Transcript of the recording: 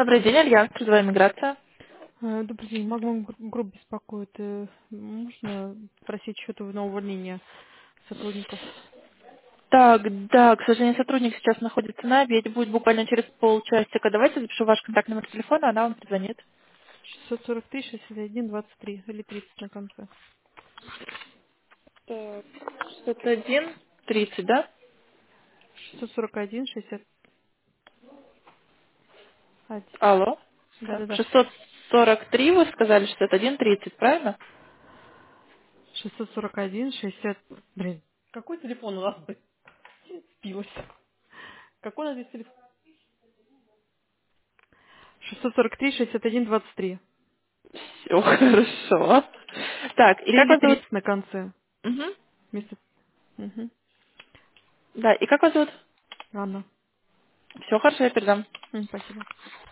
Добрый день, Альянс, трудовая миграция. Добрый день. Магнум Групп беспокоит. Можно просить счета на увольнение сотрудников? Так, да, к сожалению, сотрудник сейчас находится на обеде, будет буквально через полчасика. Давайте запишу ваш контактный номер телефона, она вам позвонит. 643 61 23 или 30 на конце. Так, 601, 30, да? 641 61. Алло. Так, Да-да-да. 643, вы сказали, 61, 30, правильно? 641 60. Блин. Какой телефон у нас? Сбилась. Какой у нас здесь телефон? 643 61 23. Все, хорошо. Так, и как Или вас зовут? 30 на конце. Мгм. Вместо... Угу. Да, и как вас зовут? Анна. Все, хорошо, я передам. Спасибо.